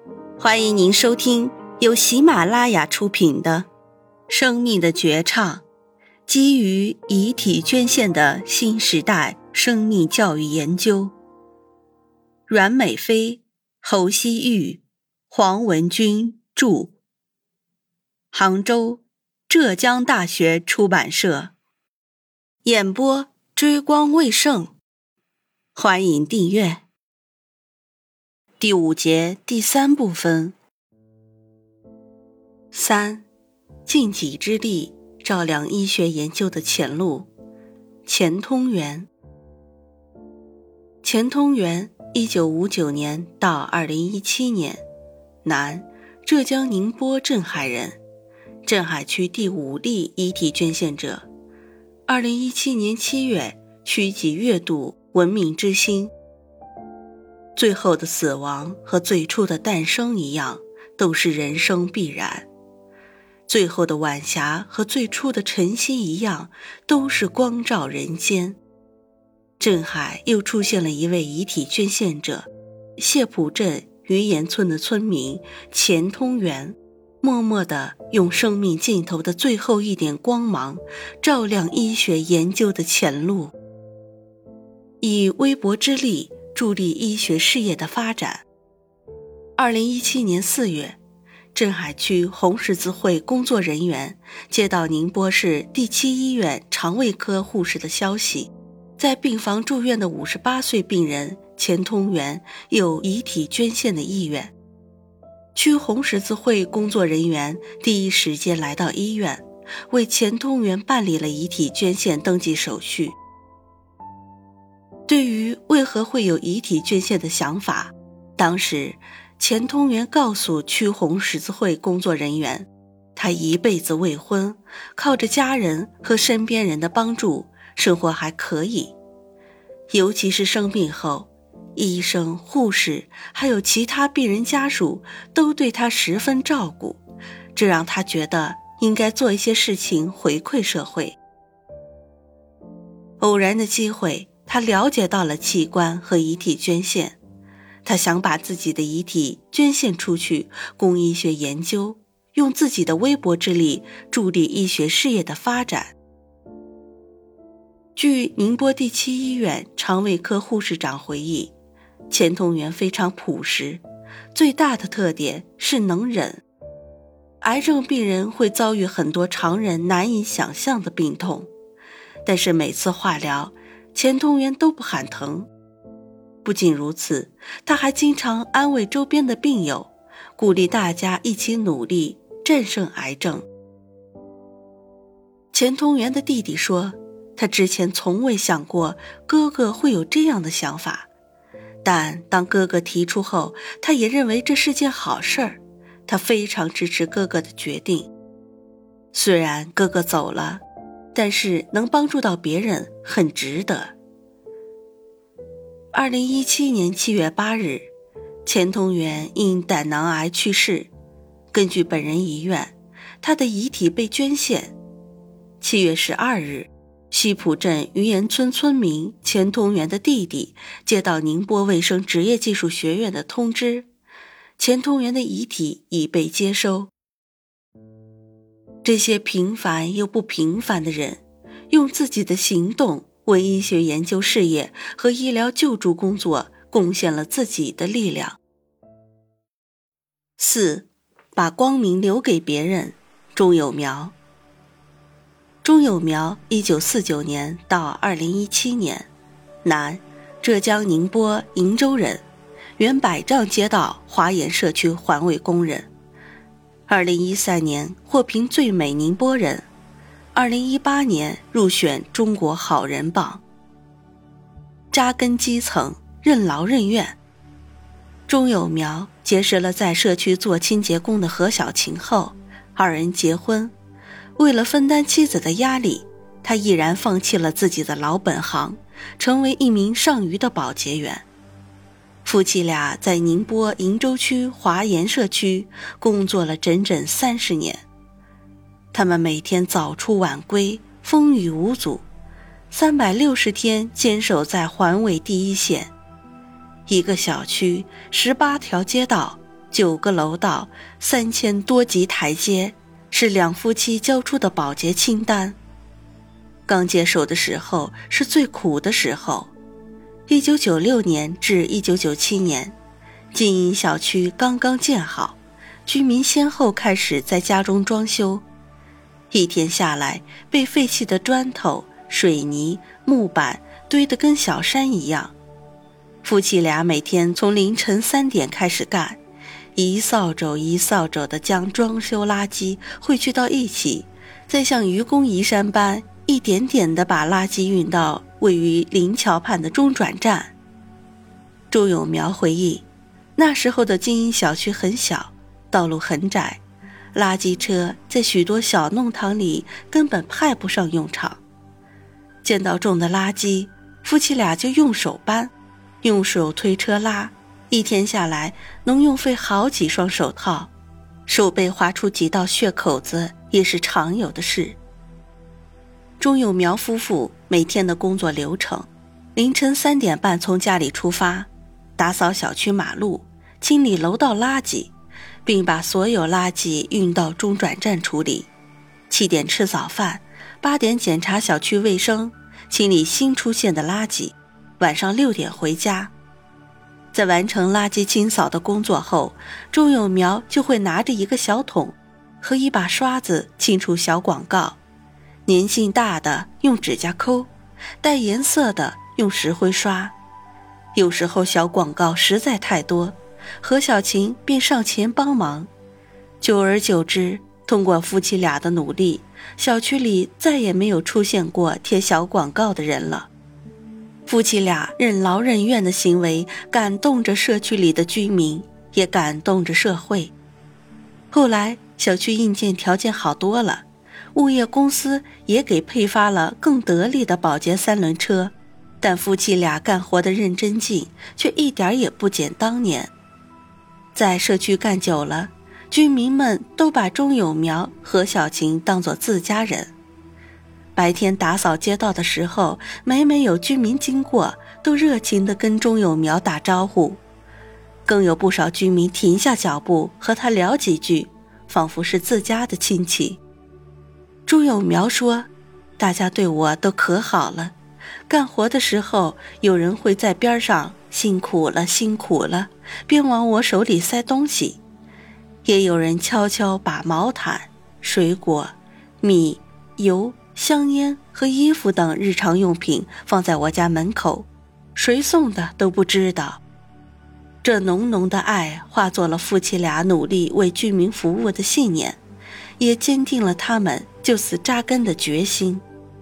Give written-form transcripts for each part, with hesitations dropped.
欢迎您收听由喜马拉雅出品的《生命的绝唱》，基于遗体捐献的新时代生命教育研究。阮美飞、侯希玉、黄文军著，杭州浙江大学出版社，演播追光未盛。欢迎订阅。第5节第3部分。3. 尽己之力照亮医学研究的前路。钱通元。钱通元1959年到2017年，男，浙江宁波镇海人，镇海区第5例遗体捐献者。2017年7月屈己月度闻命之星。最后的死亡和最初的诞生一样，都是人生必然。最后的晚霞和最初的晨曦一样，都是光照人间。镇海又出现了一位遗体捐献者，谢浦镇余岩村的村民钱通元，默默地用生命尽头的最后一点光芒，照亮医学研究的前路，以微薄之力助力医学事业的发展。2017年4月，镇海区红十字会工作人员接到宁波市第7医院肠胃科护士的消息，在病房住院的58岁病人钱通元有遗体捐献的意愿。区红十字会工作人员第一时间来到医院，为钱通元办理了遗体捐献登记手续。对于为何会有遗体捐献的想法，当时钱通元告诉区红十字会工作人员，他一辈子未婚，靠着家人和身边人的帮助，生活还可以。尤其是生病后，医生、护士还有其他病人家属都对他十分照顾，这让他觉得应该做一些事情回馈社会。偶然的机会，他了解到了器官和遗体捐献，他想把自己的遗体捐献出去，供医学研究，用自己的微薄之力助力医学事业的发展。据宁波第7医院肠胃科护士长回忆，钱通元非常朴实，最大的特点是能忍。癌症病人会遭遇很多常人难以想象的病痛，但是每次化疗，钱通元都不喊疼。不仅如此，他还经常安慰周边的病友，鼓励大家一起努力战胜癌症。钱通元的弟弟说，他之前从未想过哥哥会有这样的想法，但当哥哥提出后，他也认为这是件好事儿，他非常支持哥哥的决定。虽然哥哥走了，但是能帮助到别人很值得。2017年7月8日，钱通元因胆囊癌去世，根据本人遗愿，他的遗体被捐献。7月12日，西浦镇余岩村村民钱通元的弟弟接到宁波卫生职业技术学院的通知，钱通元的遗体已被接收。这些平凡又不平凡的人，用自己的行动为医学研究事业和医疗救助工作贡献了自己的力量。4. 把光明留给别人。钟有苗。钟有苗1949年到2017年，男，浙江宁波鄞州人，原百丈街道华岩社区环卫工人。2013年获评最美宁波人，2018年入选中国好人榜。扎根基层，任劳任怨。钟有苗结识了在社区做清洁工的何小琴后，二人结婚。为了分担妻子的压力，他毅然放弃了自己的老本行，成为一名上虞的保洁员。夫妻俩在宁波鄞州区华岩社区工作了整整30年。他们每天早出晚归，风雨无阻，360天坚守在环卫第一线。一个小区18条街道 9个楼道，3000多级台阶，是两夫妻交出的保洁清单。刚接手的时候是最苦的时候。1996年至1997年，经营小区刚刚建好，居民先后开始在家中装修。一天下来，被废弃的砖头、水泥、木板堆得跟小山一样。夫妻俩每天从凌晨3点开始干，一扫帚一扫帚地将装修垃圾汇聚到一起，再像愚公移山般一点点地把垃圾运到位于临桥畔的中转站。周永苗回忆，那时候的经营小区很小，道路很窄，垃圾车在许多小弄堂里根本派不上用场。见到重的垃圾，夫妻俩就用手搬，用手推车拉，一天下来能用费好几双手套，手被划出几道血口子也是常有的事。钟有苗夫妇每天的工作流程：凌晨3点半从家里出发，打扫小区马路，清理楼道垃圾，并把所有垃圾运到中转站处理。7点吃早饭，8点检查小区卫生，清理新出现的垃圾，晚上6点回家。在完成垃圾清扫的工作后，钟有苗就会拿着一个小桶和一把刷子清除小广告，粘性大的用指甲抠，带颜色的用石灰刷。有时候小广告实在太多，何小琴便上前帮忙。久而久之，通过夫妻俩的努力，小区里再也没有出现过贴小广告的人了。夫妻俩任劳任怨的行为感动着社区里的居民，也感动着社会。后来小区硬件条件好多了，物业公司也给配发了更得力的保洁3轮车，但夫妻俩干活的认真劲却一点也不减当年。在社区干久了，居民们都把钟有苗、何小琴当作自家人。白天打扫街道的时候，每有居民经过，都热情地跟钟有苗打招呼，更有不少居民停下脚步和他聊几句，仿佛是自家的亲戚。钟有苗说，大家对我都可好了，干活的时候有人会在边上辛苦了辛苦了，边往我手里塞东西，也有人悄悄把毛毯、水果、米、油、香烟和衣服等日常用品放在我家门口，谁送的都不知道。这浓浓的爱化作了夫妻俩努力为居民服务的信念，也坚定了他们就此扎根的决心。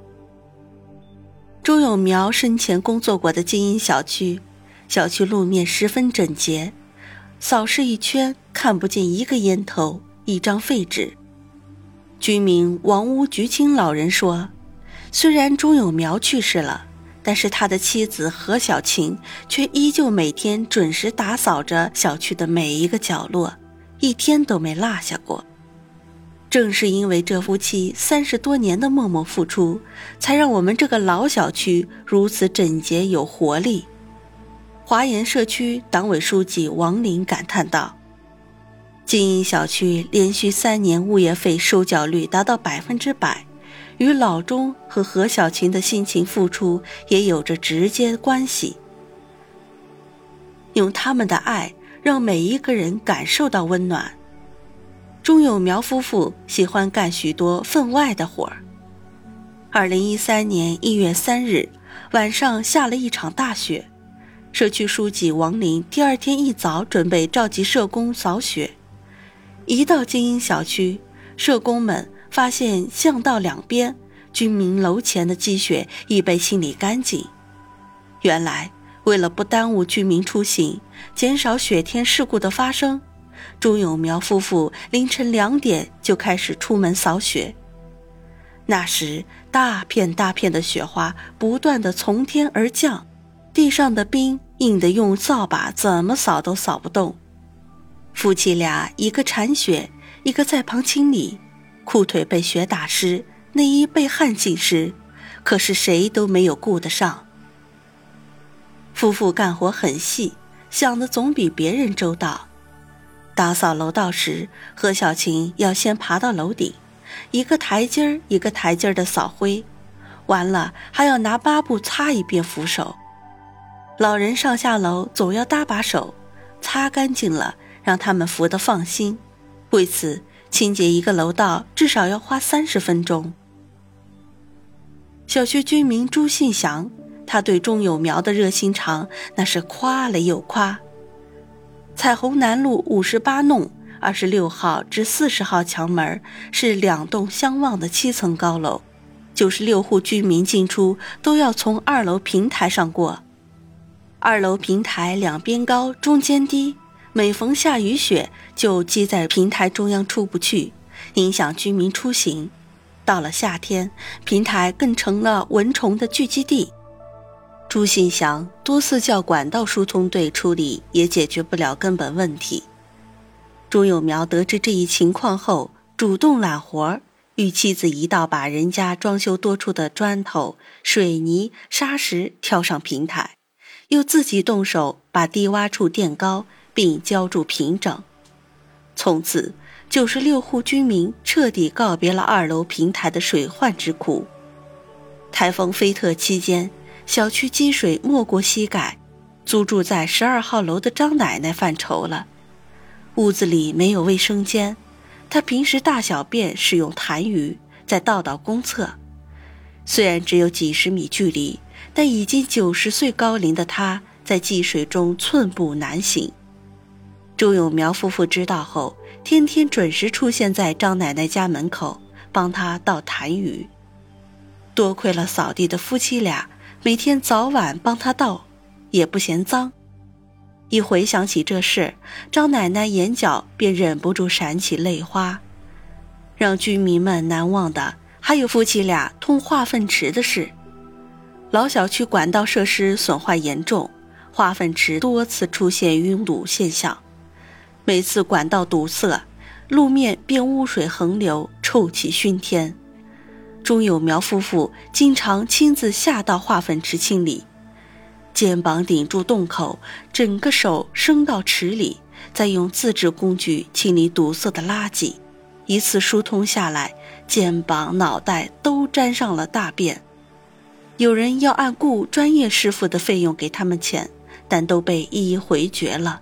钟有苗生前工作过的精英小区，小区路面十分整洁，扫视一圈看不见一个烟头，一张废纸。居民王屋菊清老人说，虽然钟有苗去世了，但是他的妻子何小琴却依旧每天准时打扫着小区的每一个角落，一天都没落下过。正是因为这夫妻30多年的默默付出，才让我们这个老小区如此整洁有活力。华严社区党委书记王林感叹道，经营小区连续3年物业费收缴率达到100%，与老钟和何小琴的辛勤付出也有着直接关系。用他们的爱让每一个人感受到温暖。钟有苗夫妇喜欢干许多分外的活儿。2013年1月3日晚上下了一场大雪，社区书记王林第2天一早准备召集社工扫雪。一到精英小区，社工们发现巷道两边、居民楼前的积雪已被清理干净。原来，为了不耽误居民出行，减少雪天事故的发生，钟有苗夫妇凌晨2点就开始出门扫雪。那时，大片大片的雪花不断地从天而降，地上的冰硬得用扫把怎么扫都扫不动。夫妻俩一个铲雪，一个在旁清理，裤腿被雪打湿，内衣被汗浸湿，可是谁都没有顾得上。夫妇干活很细，想的总比别人周到。 打扫楼道时，何小琴要先爬到楼顶，一个台阶儿一个台阶儿的扫灰，完了还要拿抹布擦一遍扶手。老人上下楼总要搭把手，擦干净了让他们扶得放心。为此，清洁一个楼道至少要花30分钟。小区居民朱信祥，他对钟有苗的热心肠那是夸了又夸。彩虹南路58弄26号至40号墙门是2栋相望的7层高楼，96户居民进出都要从2楼平台上过。2楼平台两边高，中间低，每逢下雨雪就积在平台中央出不去，影响居民出行。到了夏天，平台更成了蚊虫的聚集地。朱信祥多次叫管道疏通队处理，也解决不了根本问题。钟有苗得知这一情况后，主动揽活，与妻子一道把人家装修多处的砖头、水泥、沙石挑上平台，又自己动手把低洼处垫高，并浇筑平整。从此96户居民彻底告别了2楼平台的水患之苦。台风菲特期间，小区积水没过膝盖，租住在12号楼的张奶奶犯愁了。屋子里没有卫生间，她平时大小便是用痰盂，再倒到公厕。虽然只有几十米距离，但已经90岁高龄的她在积水中寸步难行。周有苗夫妇知道后，天天准时出现在张奶奶家门口，帮她倒痰盂。多亏了扫地的夫妻俩每天早晚帮她倒，也不嫌脏。一回想起这事，张奶奶眼角便忍不住闪起泪花。让居民们难忘的还有夫妻俩通化粪池的事。老小区管道设施损坏严重，化粪池多次出现拥堵现象，每次管道堵塞，路面便污水横流，臭气熏天。钟有苗夫妇经常亲自下到化粪池清理，肩膀顶住洞口，整个手伸到池里，再用自制工具清理堵塞的垃圾。一次疏通下来，肩膀、脑袋都沾上了大便。有人要按雇专业师傅的费用给他们钱，但都被一一回绝了。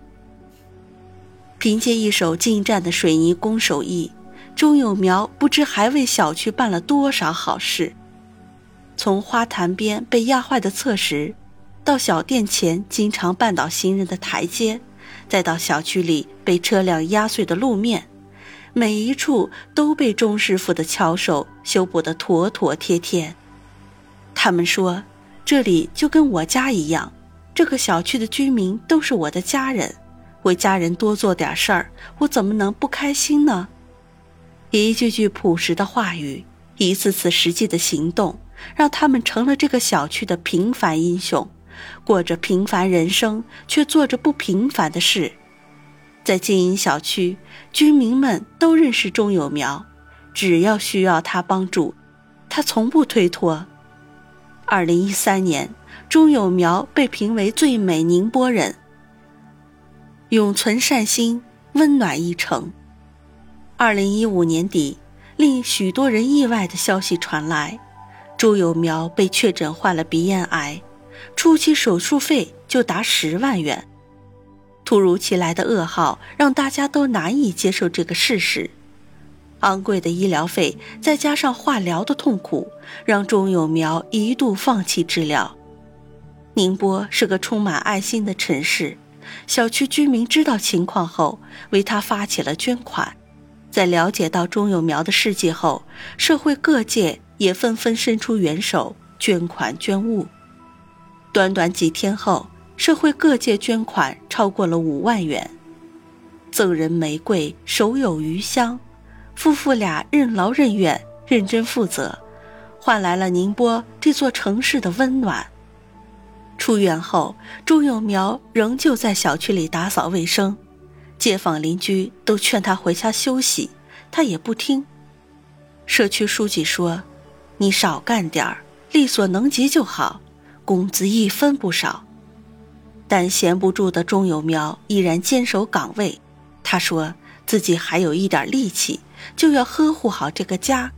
凭借一手精湛的水泥工手艺，钟有苗不知还为小区办了多少好事。从花坛边被压坏的侧石，到小店前经常绊倒行人的台阶，再到小区里被车辆压碎的路面，每一处都被钟师傅的巧手修补得妥妥帖帖。他们说，这里就跟我家一样，这个小区的居民都是我的家人，为家人多做点事儿，我怎么能不开心呢？一句句朴实的话语，一次次实际的行动，让他们成了这个小区的平凡英雄，过着平凡人生，却做着不平凡的事。在经营小区，居民们都认识钟有苗，只要需要他帮助，他从不推脱。2013年，钟有苗被评为最美宁波人，永存善心，温暖一城。2015年底，令许多人意外的消息传来，钟有苗被确诊患了鼻咽癌，初期手术费就达10万元。突如其来的噩耗让大家都难以接受这个事实，昂贵的医疗费再加上化疗的痛苦，让钟有苗一度放弃治疗。宁波是个充满爱心的城市，小区居民知道情况后，为他发起了捐款。在了解到钟有苗的事迹后，社会各界也纷纷伸出援手，捐款捐物。短短几天后，社会各界捐款超过了5万元。赠人玫瑰，手有余香，夫妇俩任劳任怨，认真负责，换来了宁波这座城市的温暖。出院后，钟有苗仍旧在小区里打扫卫生，街坊邻居都劝他回家休息，他也不听。社区书记说，你少干点儿，力所能及就好，工资一分不少。但闲不住的钟有苗依然坚守岗位， 他说自己还有一点力气，就要呵护好这个家。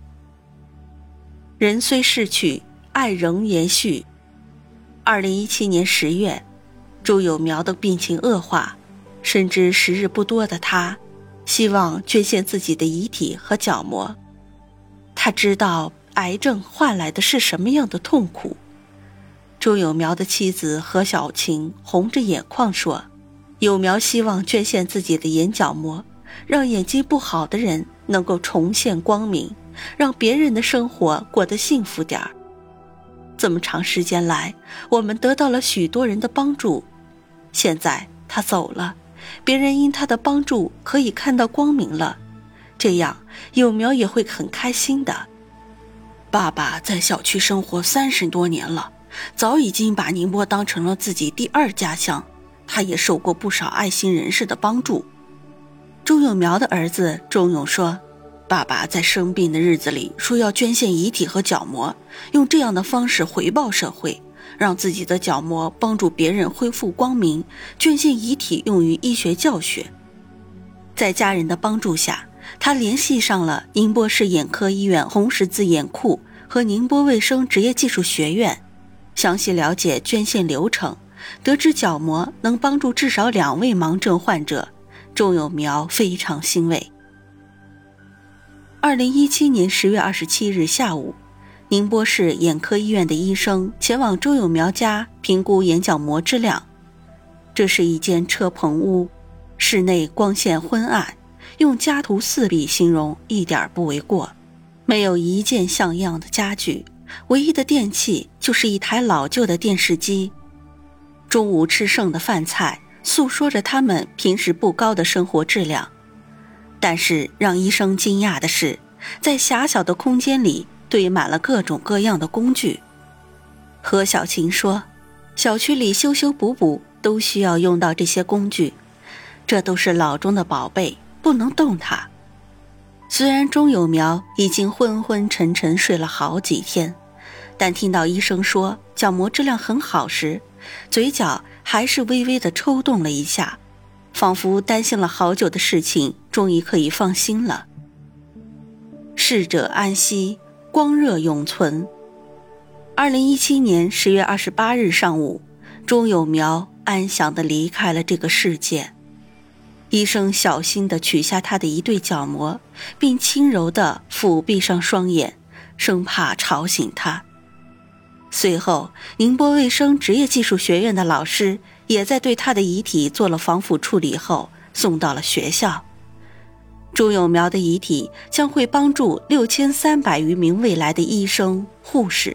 人虽逝去，爱仍延续。2017年10月，周有苗的病情恶化，深知时日不多的他，希望捐献自己的遗体和角膜。他知道癌症换来的是什么样的痛苦。周有苗的妻子何小晴红着眼眶说，有苗希望捐献自己的眼角膜，让眼睛不好的人能够重现光明，让别人的生活过得幸福点儿。这么长时间来，我们得到了许多人的帮助，现在他走了，别人因他的帮助可以看到光明了，这样有苗也会很开心的。爸爸在小区生活30多年了，早已经把宁波当成了自己第二家乡，他也受过不少爱心人士的帮助。周有苗的儿子周勇说，爸爸在生病的日子里说要捐献遗体和角膜，用这样的方式回报社会，让自己的角膜帮助别人恢复光明，捐献遗体用于医学教学。在家人的帮助下，他联系上了宁波市眼科医院红十字眼库和宁波卫生职业技术学院，详细了解捐献流程，得知角膜能帮助至少2位盲症患者，周有苗非常欣慰。2017年10月27日下午，宁波市眼科医院的医生前往周有苗家评估眼角膜质量。这是一间车棚屋，室内光线昏暗，用家徒四壁形容一点不为过。没有一件像样的家具，唯一的电器就是一台老旧的电视机。中午吃剩的饭菜诉说着他们平时不高的生活质量。但是让医生惊讶的是，在狭小的空间里堆满了各种各样的工具。何小晴说，小区里修修补补都需要用到这些工具，这都是老中的宝贝，不能动它。虽然钟有苗已经昏昏沉沉睡了好几天，但听到医生说角膜质量很好时，嘴角还是微微地抽动了一下，仿佛担心了好久的事情终于可以放心了。逝者安息，光热永存。2017年10月28日上午，钟有苗安详地离开了这个世界。医生小心地取下他的一对角膜，并轻柔地抚闭上双眼，生怕吵醒他。随后，宁波卫生职业技术学院的老师也在对他的遗体做了防腐处理后送到了学校。周有苗的遗体将会帮助6300余名未来的医生护士。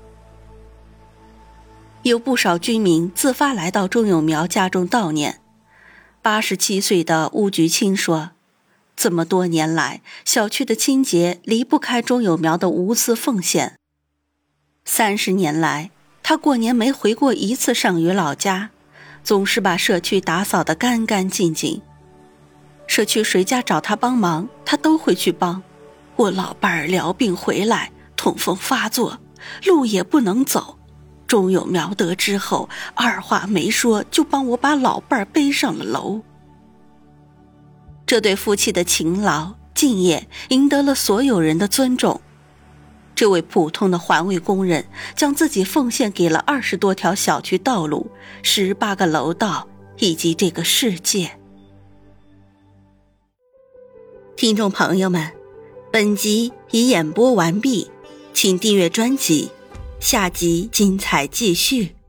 有不少居民自发来到周有苗家中悼念。87岁的邬菊清说，这么多年来，小区的清洁离不开周有苗的无私奉献。30年来，他过年没回过一次上虞老家，总是把社区打扫得干干净净。社区谁家找他帮忙，他都会去帮。我老伴儿疗病回来，痛风发作，路也不能走。周有苗得知后，二话没说就帮我把老伴儿背上了楼。这对夫妻的勤劳敬业赢得了所有人的尊重。这位普通的环卫工人将自己奉献给了20多条小区道路、18个楼道以及这个世界。听众朋友们，本集已演播完毕，请订阅专辑，下集精彩继续。